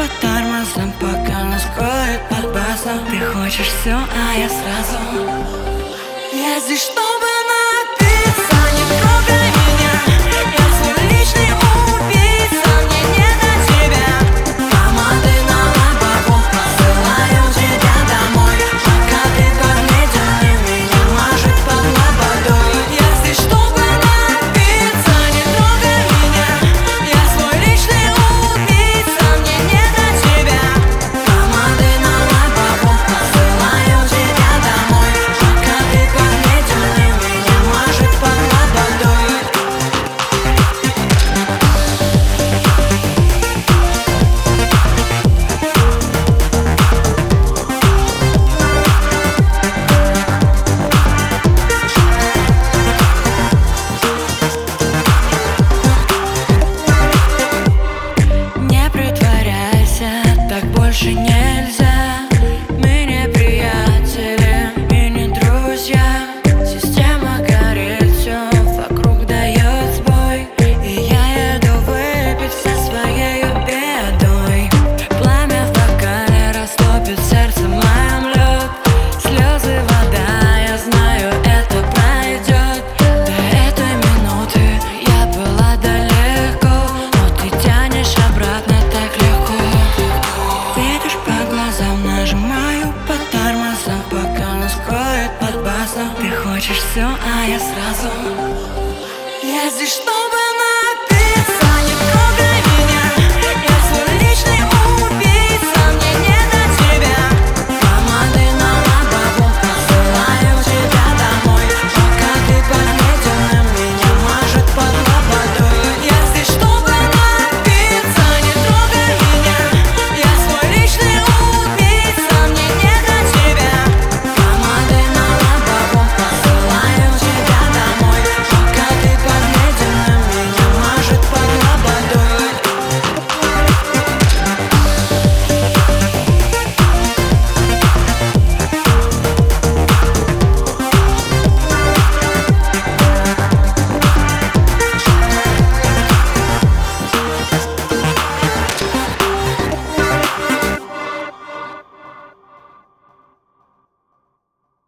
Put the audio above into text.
по тормозам, пока нас кроет от баса. Ты хочешь все, а я сразу. Я здесь, чтобы напиться, не трогай меня. Я свой личный убийца, мне не до тебя. Помады на лобову, посылаю тебя домой. Пока ты подметил меня, может под лободой. Я здесь, чтобы напиться, не трогай меня. Я свой личный убийца, мне не до тебя. Помады на лобову, посылаю тебя домой. Пока ты подметил меня, может под лободой. Не притворяйся, так больше не